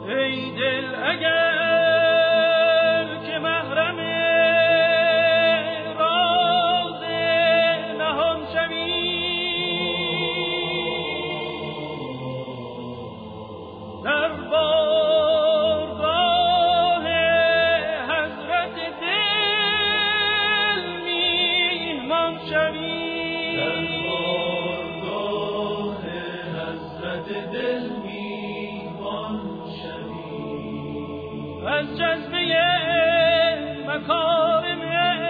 ای دل اگر که محرم راز نهان شوی، در بارگاه حضرت دل میهمان شوی، در بارگاه حضرت دل میهمان شوی، از جذبه مکارم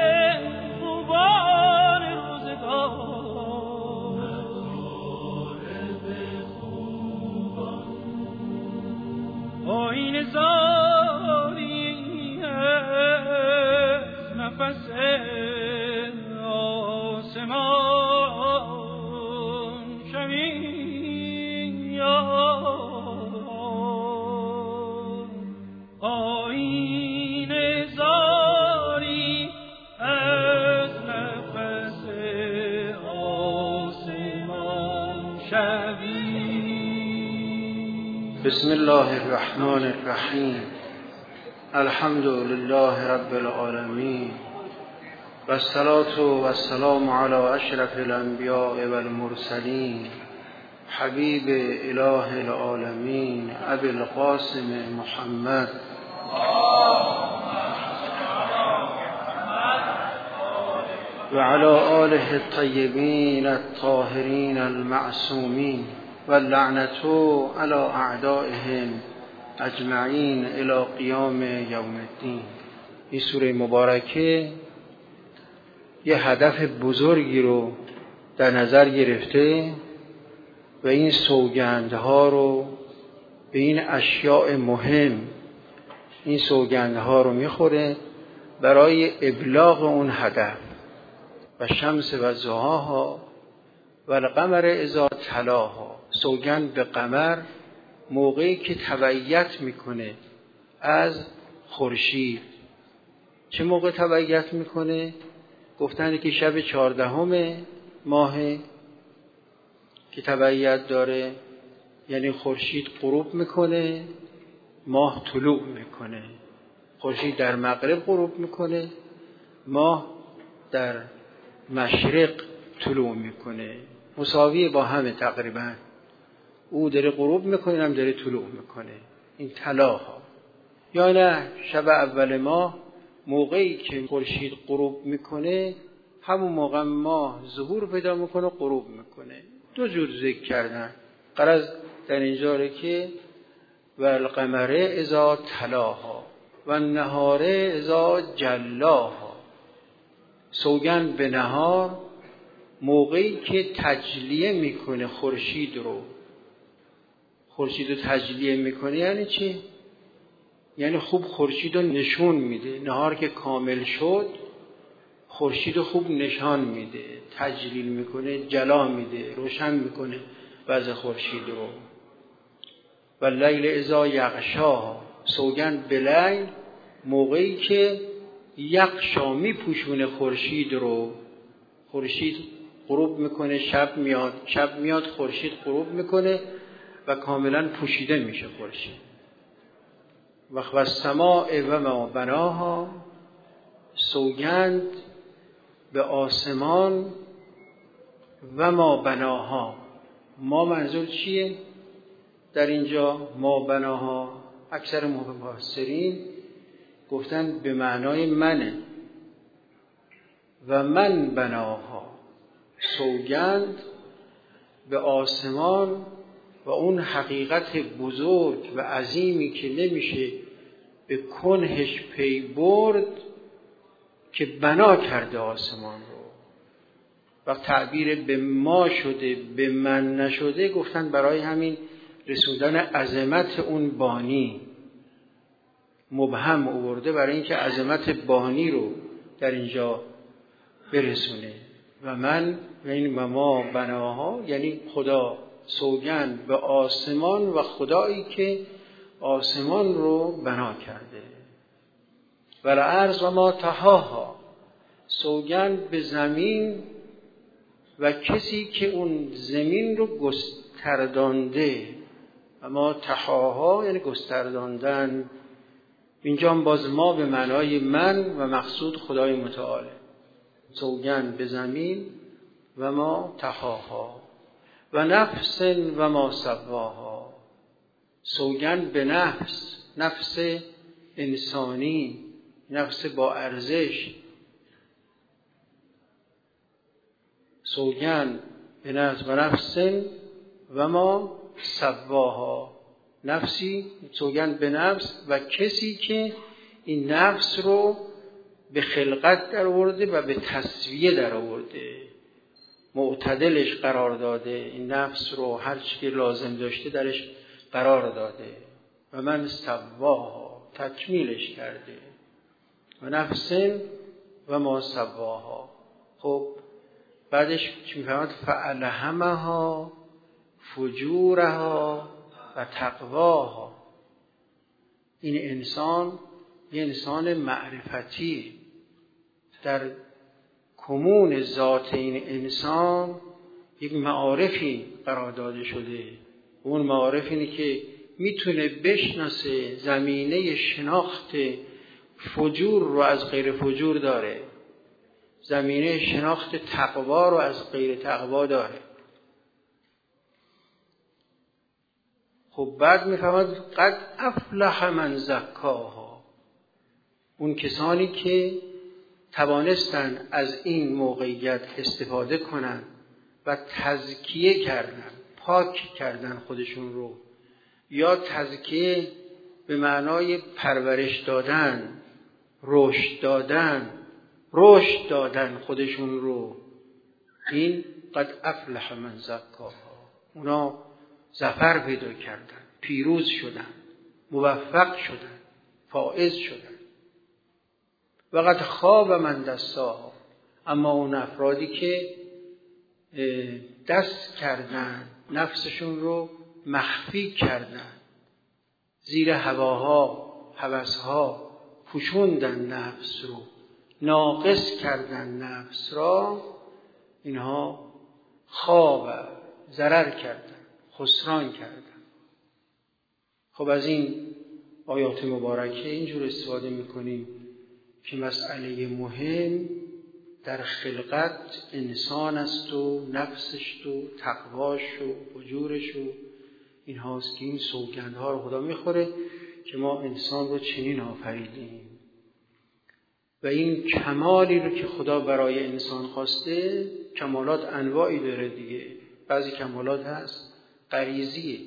خوبان روزگار، آیین زاری از نفس آسمان شوی، آیین زاری از نفس آسمان شوی. بسم الله الرحمن الرحیم. الحمد لله رب العالمین و الصلاة و السلام علی اشرف الانبیاء و المرسلین حبیب اله العالمین ابی القاسم محمد و علی آله الطیبین الطاهرین المعصومین و لعنت علی اعدائهم اجمعین الی قیام یوم الدین. این سوره مبارکه یه هدف بزرگی رو در نظر گرفته و این سوگندها رو به این اشیاء مهم، این سوگندها رو میخوره برای ابلاغ اون هدف. و شمس و ضحاها و القمر اذا تلاها، سوگند به قمر موقعی که تبعیت میکنه از خورشید. چه موقع تبعیت میکنه؟ گفتن که شب 14 ماه که تبعیت داره، یعنی خورشید غروب میکنه، ماه طلوع میکنه. خورشید در مغرب غروب میکنه، ماه در مشرق طلوع میکنه، مساوی با همه تقریبا. او داره غروب میکنه، هم داره طلوع میکنه. این تلاها. یا نه شب اول ماه موقعی که خورشید غروب میکنه، همون موقع ماه ظهور پیدا میکنه، غروب میکنه. دو جور ذکر کردن. غرض در اینجا که و القمر اذا تلاها و النهار اذا جلاها، سوگند به نهار موقعی که تجلیه میکنه خورشید رو. خورشید رو تجلیه میکنه یعنی چی؟ یعنی خوب خورشید رو نشون میده. نهار که کامل شد خورشید رو خوب نشان میده، تجلیل میکنه، جلا میده، روشن میکنه وضع خورشید رو. و لیل اذا یغشاها، سوگند به لیل موقعی که یغشا میپوشونه خورشید رو. خورشید غروب میکنه، شب میاد، شب میاد، خورشید غروب میکنه و کاملا پوشیده میشه خورشید. و السماء و ما بناها، سوگند به آسمان و ما بناها. ما منظور چیه در اینجا؟ ما بناها اکثر مفسرین گفتن به معنای منه. و من بناها، سوگند به آسمان و اون حقیقت بزرگ و عظیمی که نمیشه به کنهش پی برد که بنا کرده آسمان رو. و تعبیر به ما شده به من نشده گفتن برای همین رسوندن عظمت اون بانی مبهم آورده، برای اینکه عظمت بانی رو در اینجا برسونه. و من و این و ما بناها یعنی خدا، سوگند به آسمان و خدایی که آسمان رو بنا کرده. و الارض و ما طحاها، سوگند به زمین و کسی که اون زمین رو گستردانده. اما تحاها یعنی گسترداندن. اینجا باز ما به معنای من و مقصود خدای متعاله. سوگند به زمین و ما تحاها و نفس و ما سواها. سوگند به نفس، نفس انسانی، نفس با ارزش. سوگند به نفس و نفس و ما سواها. نفسی، سوگند به نفس و کسی که این نفس رو به خلقت در آورده و به تسویه در آورده، معتدلش قرار داده، این نفس رو هر چی که لازم داشته درش قرار داده و من سواها، تکمیلش کرده. و نفس و ما سواها. خب بعدش چی میفهمد؟ فالهمها فجورها و تقواها. این انسان یه انسان معرفتی، در کمون ذات این انسان یک معارفی قرار داده شده. اون معارف اینه که میتونه بشناسه زمینه شناخت فجور رو از غیر فجور داره، زمینه شناخت تقوا رو از غیر تقوا داره. خب بعد میفهمد قد افلح من زکاها. اون کسانی که توانستن از این موقعیت استفاده کنن و تزکیه کردن، پاک کردن خودشون رو، یا تزکیه به معنای پرورش دادن، رشد دادن خودشون رو، این قد افلح من زکاها. اونا ظفر پیدا کردن، پیروز شدن، موفق شدن، فائز شدن. و قد خاب من دساها. اما اون افرادی که دست کردن، نفسشون رو مخفی کردن، زیر هواها، هوسها پوشوندن نفس رو، ناقص کردن نفس را، اینها خواب، ضرر کردن، خسران کردن. خب از این آیات مبارکه اینجور استفاده میکنیم که مسئله مهم در خلقت انسان است و نفسش و تقواش و فجورش و این هاست که این سوگندها رو خدا میخوره که ما انسان رو چنین آفریدیم. و این کمالی رو که خدا برای انسان خواسته، کمالات انواعی داره دیگه. بعضی کمالات هست غریزیه،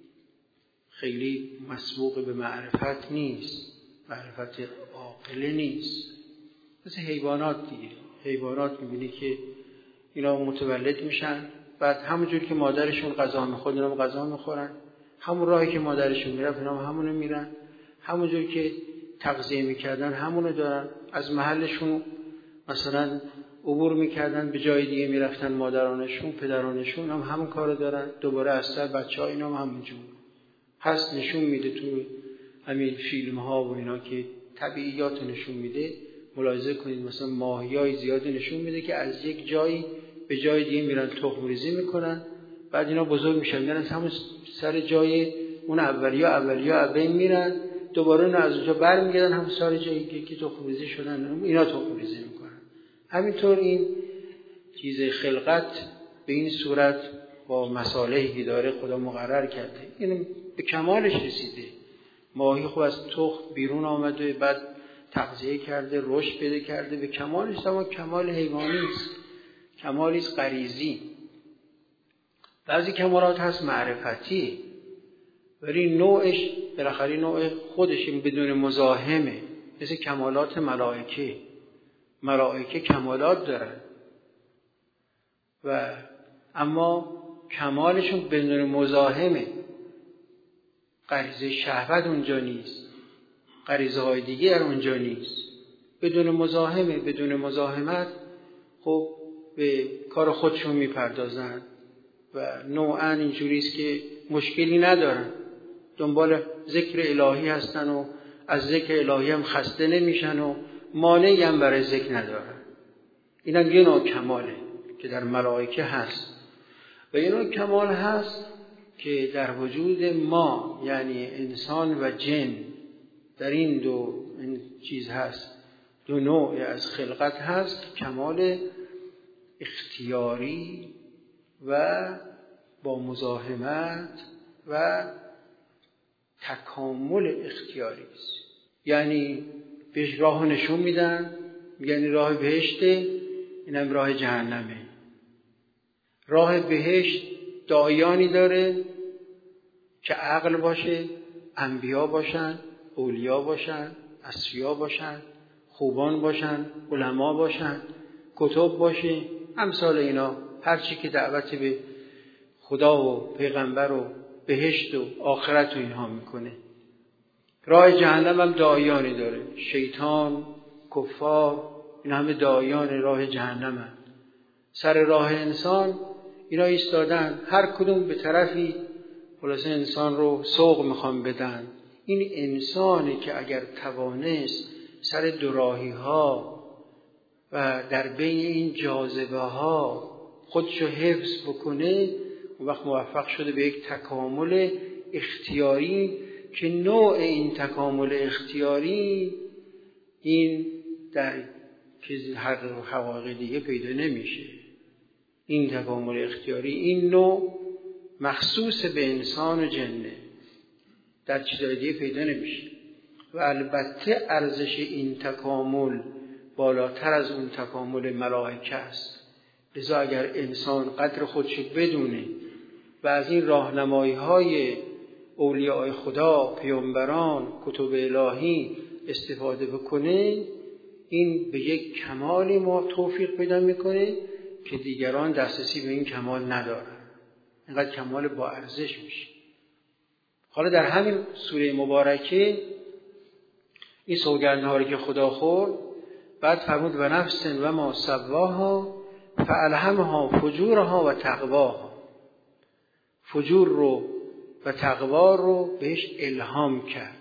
خیلی مسبوق به معرفت نیست، معرفت عاقله نیست. مثل حیوانات دیگه. حیوانات میبینی که اینا متولد میشن، بعد همونجور که مادرشون غذا میخورد اینا غذا میخورن، همون راهی که مادرشون میرفت اینا همونو میرن، همونجور که تغذیه میکردن همونو دارن. از محلشون مثلا عبور میکردن به جای دیگه میرفتن، مادرانشون پدرانشون هم همون کارو دارن. دوباره از سر بچه‌ها اینا هم همونجور هست. نشون میده تو همین فیلم ها و اینا که طبیعیات نشون میده. ملاحظه کنید مثلا ماهیای زیادی نشون میده که از یک جایی به جای دیگه میرن تخم ریزی میکنن، بعد اینا بزرگ میشن میرن همون سر جای اون اولیا بین میرن، دوباره اون از اونجا برمیگردن همون سر جایی که تخم ریزی شدن اینا تخم ریزی میکنن. همینطور این چیز خلقت به این صورت با مصالحی که داره خدا مقرر کرده، این به کمالش رسیده. ماهی خب از تخم بیرون آمده، بعد تغذیه کرده، رشد پیدا کرده، به کمالش. اما کمال حیوانی است، کمالی است غریزی. بعضی کمالات هست معرفتی، ولی نوعش بالاخره نوع خودش بدون مزاحمه. مثل کمالات ملائکه. ملائکه کمالات دارن و اما کمالشون بدون مزاحمه. غریزه شهوت اونجا نیست، غریزه های دیگر اونجا نیست. بدون مزاحمه، بدون مزاحمت خب به کار خودشون میپردازن و نوعاً اینجوریست که مشکلی ندارن، دنبال ذکر الهی هستن و از ذکر الهی هم خسته نمیشن و مانعی هم برای ذکر ندارن. این هم یه نوع کماله که در ملائکه هست. و یه نوع کمال هست که در وجود ما یعنی انسان و جن در این دو چیز هست، دو نوع از خلقت هست، کمال اختیاری و با مزاحمت و تکامل اختیاری است. یعنی بهش راه نشون میدن، یعنی راه بهشته، اینم راه جهنمه. راه بهشت داعیانی داره که عقل باشه، انبیا باشن، اولیا باشن، اصفیا باشن، خوبان باشن، علما باشن، کتب باشه، امثال اینا، هر چی که دعوت به خدا و پیغمبر و بهشت و آخرت و اینها میکنه. راه جهنم هم داعیانی داره، شیطان، کفار، این همه داعیان راه جهنم هم. سر راه انسان اینا ایستادن، هر کدوم به طرفی خلاصه انسان رو سوق میخوان بدن. این انسانی که اگر توانست سر دوراهی ها و در بین این جاذبه ها خودشو حفظ بکنه، اون وقت موفق شده به یک تکامل اختیاری که نوع این تکامل اختیاری این در هر حقایق دیگه پیدا نمیشه. این تکامل اختیاری این نوع مخصوص به انسان و جنه، در چیزای دیگه پیدا نمیشه. و البته ارزش این تکامل بالاتر از اون تکامل ملائکه است. لذا اگر انسان قدر خودشو بدونه و از این راهنمایی‌های اولیاء خدا، پیامبران، کتب الهی استفاده بکنه، این به یک کمالی ما توفیق پیدا میکنه که دیگران دسترسی به این کمال ندارن. اینقدر کمال با ارزش میشه. حالا در همین سوره مبارکه این سوگندها رو که خدا خورد، بعد فرمود و نفس و ما سواها فالهمها فجورها و تقواها. فجور رو و تقوا رو بهش الهام کرد،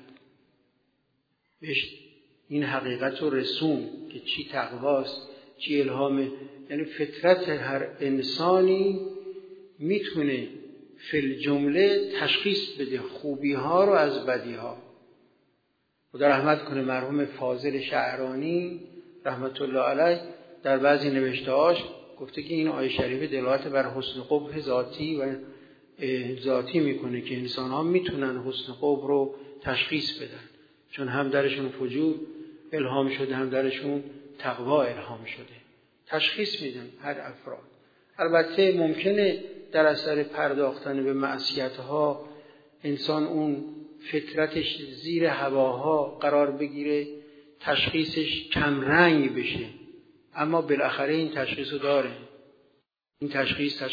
بهش این حقیقت رو رسون که چی تقواست، چی الهامه. یعنی فطرت هر انسانی میتونه فی الجمله تشخیص بده خوبی ها رو از بدی ها. خدا رحمت کنه مرحوم فاضل شعرانی رحمت الله علیه در بعضی نوشته‌هاش گفته که این آیه شریفه دلالت بر حسن قبح ذاتی و ذاتی میکنه که انسان ها میتونن حسن قبح رو تشخیص بدن، چون هم درشون فجور الهام شده، هم درشون تقوا الهام شده، تشخیص میدن هر افراد. البته ممکنه در اثر پرداختن به معصیت‌ها انسان اون فطرتش زیر هواها قرار بگیره، تشخیصش کم رنگ بشه، اما بالاخره این تشخیصو داره. این تشخیص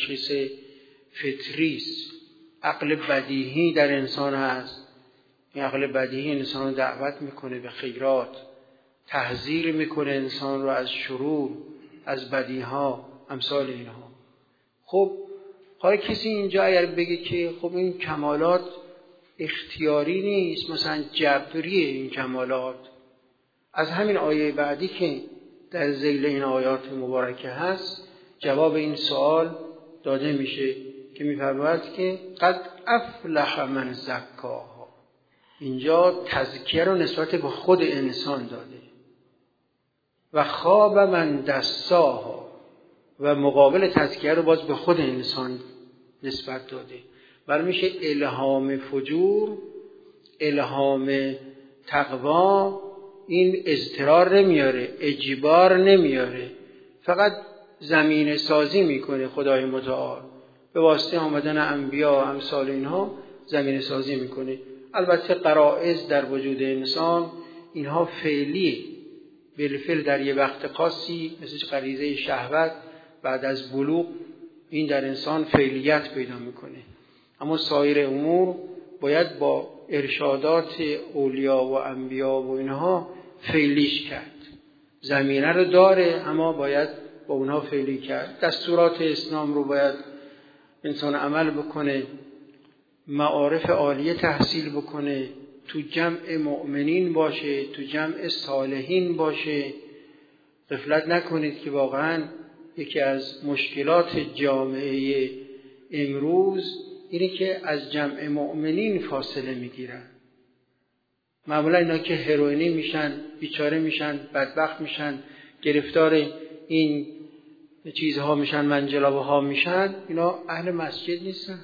فطری است. عقل بدیهی در انسان هست. این عقل بدیهی انسان رو دعوت میکنه به خیرات، تحذیر میکنه انسان رو از شرور، از بدیها، امثال اینها. خب حالا کسی اینجا اگر بگه که خب این کمالات اختیاری نیست، مثلا جبریه این کمالات، از همین آیه بعدی که در ذیل این آیات مبارکه هست جواب این سوال داده میشه که میفرماید که قد افلح من زکاها. اینجا تزکیه رو نسبت به خود انسان داده و خواب من دساها، و مقابل تزکیه رو باز به خود انسان نسبت داده. برای میشه الهام فجور، الهام تقوا، این اضطرار نمیاره، اجبار نمیاره، فقط زمینه سازی میکنه خدای متعال به واسطه آمدن انبیا و امثال اینها زمینه سازی میکنه. البته غرائز در وجود انسان اینها فعلیه، بالفعل در یه وقت خاصی مثل غریزه شهوت بعد از بلوغ این در انسان فعلیت پیدا میکنه، اما سایر امور باید با ارشادات اولیا و انبیا و اینها فعلیش کرد. زمینه رو داره اما باید با اونها فعلی کرد. دستورات اسلام رو باید انسان عمل بکنه، معارف عالیه تحصیل بکنه، تو جمع مؤمنین باشه، تو جمع صالحین باشه. غفلت نکنید که واقعا یکی از مشکلات جامعه امروز اینه که از جمع مؤمنین فاصله میگیرن. معمولا اینا که هروئینی میشن، بیچاره میشن، بدبخت میشن، گرفتار این چیزها میشن، منجلابه ها میشن، اینا اهل مسجد نیستن.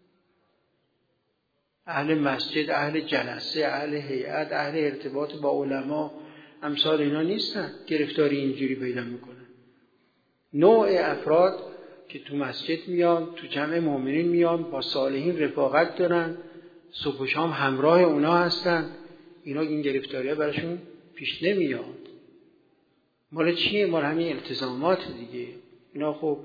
اهل مسجد، اهل جلسه، اهل هیئت، اهل ارتباط با علما، امثال اینا نیستن، گرفتاری اینجوری پیدا میکنن. نوع افراد که تو مسجد میان، تو جمع مؤمنین میان، با صالحین رفاقت دارن، صبح و شام همراه اونا هستن، اینا این گرفتاری‌ها براشون پیش نمیاد. مال چیه؟ مال همین التزامات دیگه. اینا خب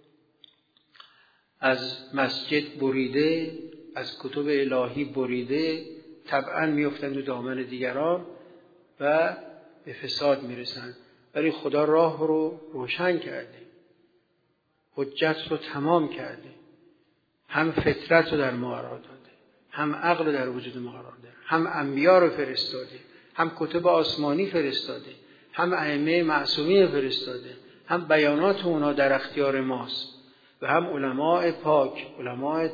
از مسجد بریده، از کتب الهی بریده، طبعا میافتند تو دامن دیگران و به فساد میرسن. ولی خدا راه رو روشن کرده، حجت رو تمام کرده، هم فطرت رو در ما قرار داده، هم عقل رو در وجود ما قرار داده، هم انبیا رو فرستاده، هم کتب آسمانی فرستاده، هم ائمه معصومین فرستاده، هم بیانات اونا در اختیار ماست و هم علماء پاک، علماء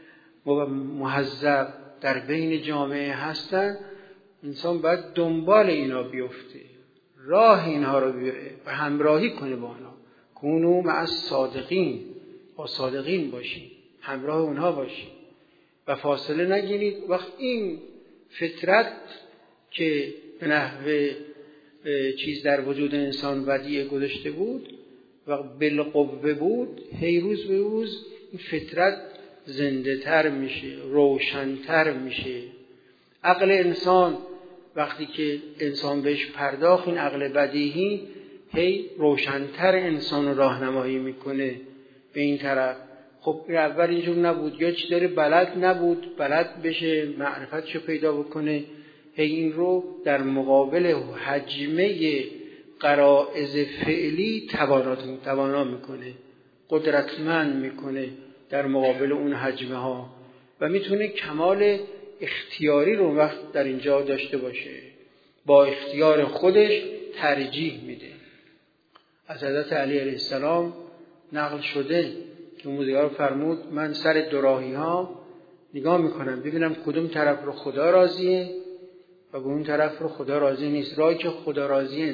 مهذب در بین جامعه هستن. انسان باید دنبال اینا بیفته، راه اینها رو بره و همراهی کنه با اونا. کونو مع الصادقین، با صادقین باشید، همراه اونها باشید و فاصله نگیرید. وقت این فطرت که به نحو چیز در وجود انسان ودیعه گذاشته بود و بالقوه بود، هی روز به روز این فطرت زنده تر میشه، روشن‌تر میشه. عقل انسان وقتی که انسان بهش پرداخت، این عقل بدیهی هی روشن‌تر انسان رو راهنمایی میکنه به این طرف. خب اول اینجور نبود، یا چی داره بلد نبود، بلد بشه، معرفتشو پیدا بکنه، هی این رو در مقابل حجمه غرایز فعلی توانا میکنه، قدرتمند میکنه در مقابل اون حجمه ها و میتونه کمال اختیاری رو وقت در اینجا داشته باشه، با اختیار خودش ترجیح میده. از حضرت علی علیه السلام نقل شده که موزیار فرمود من سر دوراهی ها نگاه میکنم ببینم کدوم طرف رو خدا راضیه و به اون طرف رو خدا راضی نیست. راهی که خدا راضیه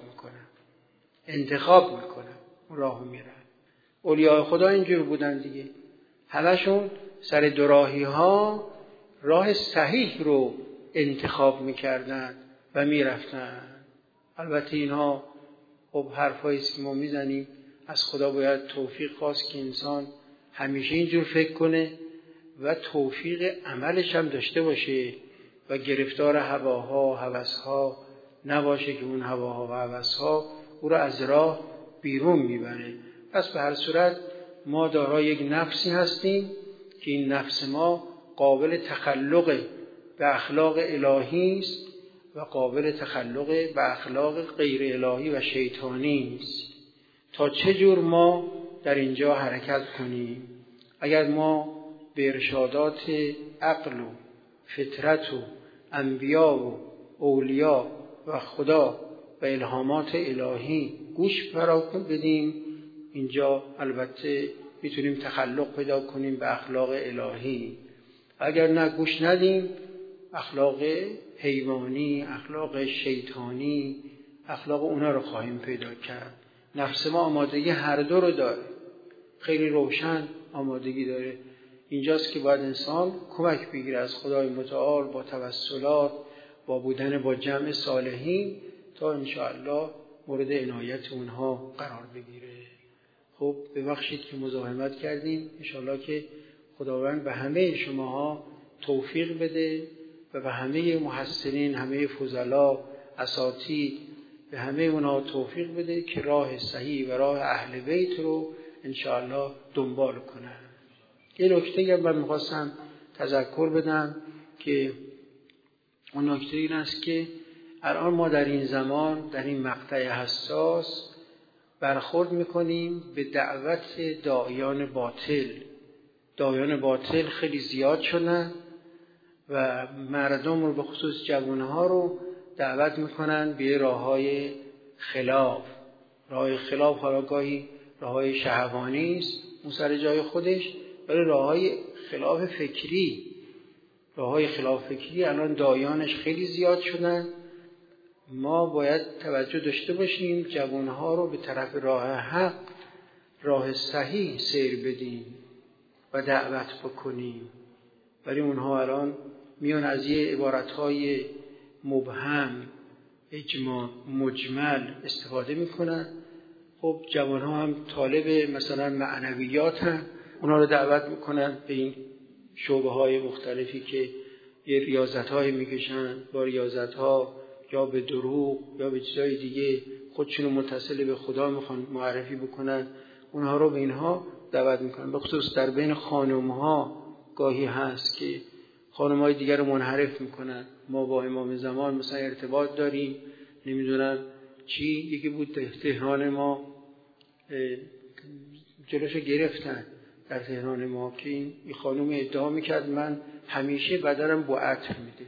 انتخاب میکنم اون راهو میرم. اولیاء خدا اینجور بودن دیگه، همشون سر دوراهی ها راه صحیح رو انتخاب میکردن و میرفتن. البته اینها خب حرفایی است که ما میزنیم، از خدا باید توفیق خواست که انسان همیشه اینجور فکر کنه و توفیق عملش هم داشته باشه و گرفتار هواها، هوسها نباشه که اون هواها و هوسها او را از راه بیرون میبره. پس به هر صورت ما دارای یک نفسی هستیم که این نفس ما قابل تخلق به اخلاق الهی است و قابل تخلق به اخلاق غیر الهی و شیطانی است. تا چه جور ما در اینجا حرکت کنیم؟ اگر ما به ارشادات عقل و فطرت و انبیا و اولیا و خدا و الهامات الهی گوش بدیم، اینجا البته میتونیم تخلق پیدا کنیم به اخلاق الهی. اگر نه گوش ندیم، اخلاق حیوانی، اخلاق شیطانی، اخلاق اونا رو خواهیم پیدا کرد. نفس ما آمادگی هر دو رو داره، خیلی روشن آمادگی داره. اینجاست که باید انسان کمک بگیره از خدای متعال با توسلات، با بودن با جمع صالحین تا انشاءالله مورد عنایت اونها قرار بگیره. خب ببخشید که مزاحمت کردیم. انشاءالله که خداوند به همه شماها توفیق بده و به همه محسنین، همه فضلا، اساتید، به همه اونها توفیق بده که راه صحیح و راه اهل بیت رو انشاءالله دنبال کنن. یه نکته من میخواستم تذکر بدم که اون نکته این است که الان ما در این زمان، در این مقطع حساس برخورد میکنیم به دعوت داعیان باطل. داعیان باطل خیلی زیاد شدن و مردم رو به خصوص جوانها رو دعوت میکنن به راههای خلاف. راه خلاف حالا گاهی راههای شهوانی است اون سر جای خودش، ولی راههای خلاف فکری الان دایانش خیلی زیاد شدن. ما باید توجه داشته باشیم جوانها رو به طرف راه حق، راه صحیح سیر بدیم و دعوت بکنیم. ولی اونها الان میان از یه عبارتهای مبهم، اجماع، مجمل استفاده میکنن. خب جوانها هم طالب مثلا معنویات هم، اونها رو دعوت میکنن به این شعبه های مختلفی که یه ریاضت های میکشن، با ریاضت ها یا به دروغ یا به چیزای دیگه خودشون رو متصل به خدا میخوان معرفی بکنن. اونها رو به اینها دعوت میکنن. به خصوص در بین خانم ها گاهی هست که خانم های دیگر رو منحرف میکنن. ما با امام زمان مثلا ارتباط داریم، نمیدونم چی، یکی بود تهران ما جلوشو گرفتن در تهران ما که این خانم ادعا میکرد من همیشه بدنم با عطر میده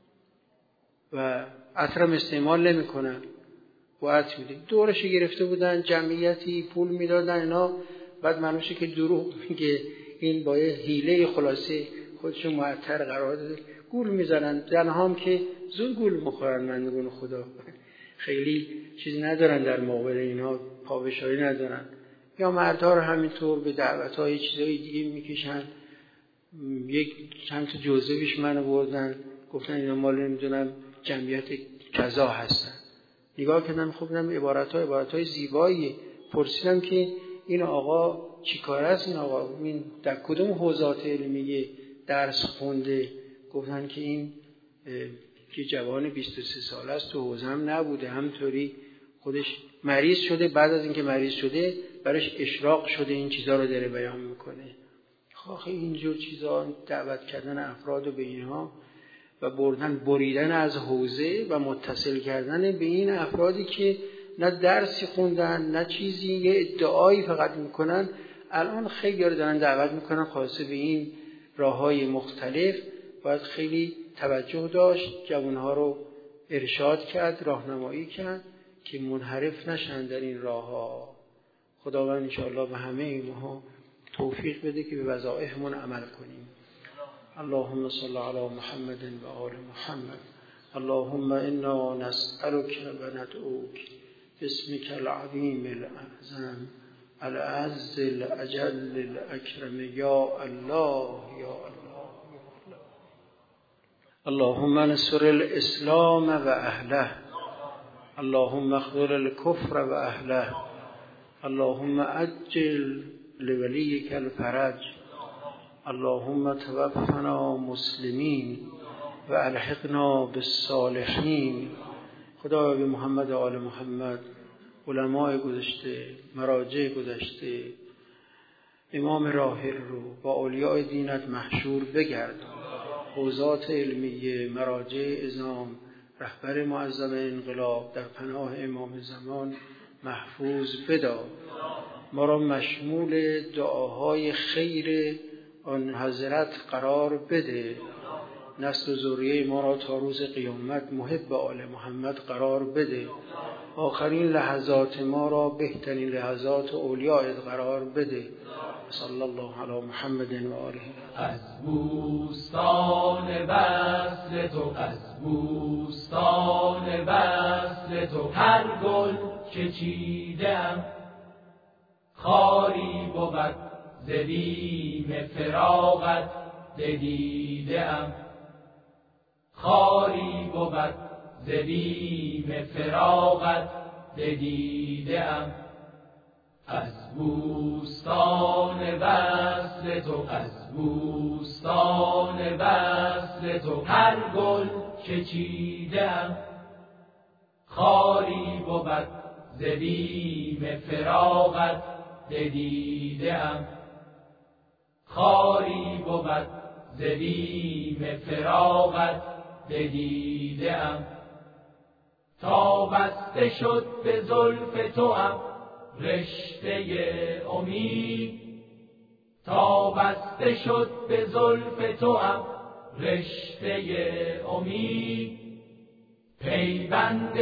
و عطرم استعمال نمیکنم، با عطر میده. دورش گرفته بودن، جمعیتی پول میدادن اینا. بعد منوشه که دروغ میگه، این با یه حیله خلاصه خودشون معطر قرار داده. گول میزنن، زنها هم که زود گول میخورن. بندگان خدا خیلی چیزی ندارن در مقابل اینا، پابشاری ندارن. یا مردها رو همینطور به دعوت‌های چیزای دیگه میکشن. یک چند تا جزوهش منو بردن، گفتن اینا مال نمیدونم جمعیت کذا هستن. نگاه کردم، خب اینم عبارت‌های زیبایی. پرسیدم که این آقا چی کار است؟ این آقا این در کدوم حوزات علمیه درس خونده؟ گفتن که این که جوان 23 ساله است، تو حوزه هم نبوده، همینطوری خودش مریض شده، بعد از اینکه مریض شده براش اشراق شده، این چیزا رو داره بیان میکنه. خب اینجور چیزا، دعوت کردن افراد رو به اینها و بریدن از حوزه و متصل کردن به این افرادی که نه درسی خوندن نه چیزی، یه ادعایی فقط میکنن. الان خیلی رو دارن دعوت میکنن خاصه به این راههای مختلف. باید خیلی توجه داشت، جوانها رو ارشاد کرد، راهنمایی کرد که منحرف نشن در این راهها. خداوند انشاءالله به همه اینها توفیق بده که به وظایفمون عمل کنیم. اللهم صل علی محمد و آل محمد. اللهم انا نسألك و ندعوك باسمك العظیم الاعظم الأعز الأجل الأكرم یا الله یا الله. اللهم انصر الاسلام و اهله. اللهم اخذل الكفر و اهله. اللهم عجل لولیک الفرج. اللهم توفنا مسلمین و الحقنا بالصالحین. خدا به محمد و آل محمد، علماء گذشته، مراجع گذشته، امام راحل رو با اولیاء دینت محشور بگرد. حوزات علمیه، مراجع عظام، رهبر معظم انقلاب در پناه امام زمان محفوظ بدار. ما را مشمول دعاهای خیر آن حضرت قرار بده. نسل و ذریه ما را تا روز قیامت محب آل محمد قرار بده. آخرین لحظات ما را بهترین لحظات اولیاء قرار بده. صلی الله علی محمد و آله. از بوستان وصل تو، از بوستان وصل تو، هر گل که چیدم خاری بود ز بیم فراقت بدیدم. خاری بود ز بیم فراقت بدیدم. از بوستان وصل تو، از بوستان وصل تو، هر گل که چیدم خاری بود ز بیم فراقت بدیدم. خاری بود ز بیم فراقت بدیدم. تا بسته شد به زلف توام رشته امید، تا بسته شد به زلف توام رشته امید. پیوند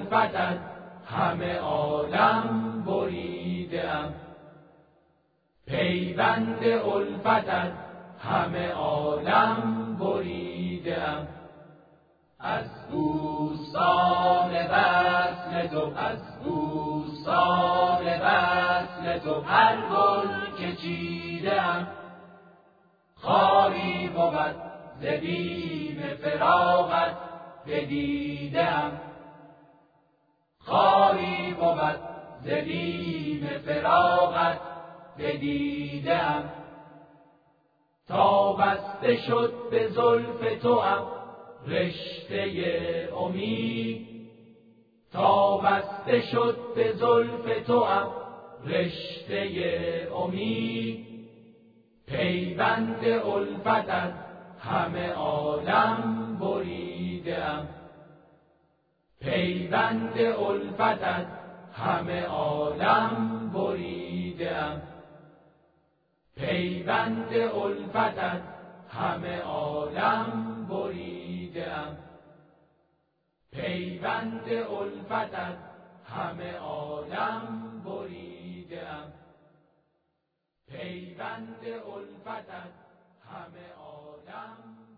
الفتت همه عالم بریدم، پیوند الفتت همه عالم بریدم. از بوستان وصل تو، از بوستان وصل تو هر گل که چیدم، خاری بود ز بیم فراقت بدیدم، خاری بود ز بیم فراقت بدیدم. تا بسته شد به زلف توام رشته امید، تا بسته شد به زلف توام رشته امید. پیوند الفتت همه عالم بریدم، پیوند الفتت همه عالم بریدم، پیوند الفتت همه عالم بریدم، پیوند الفتت همه عالم بریدم، پیوند الفتت همه عالم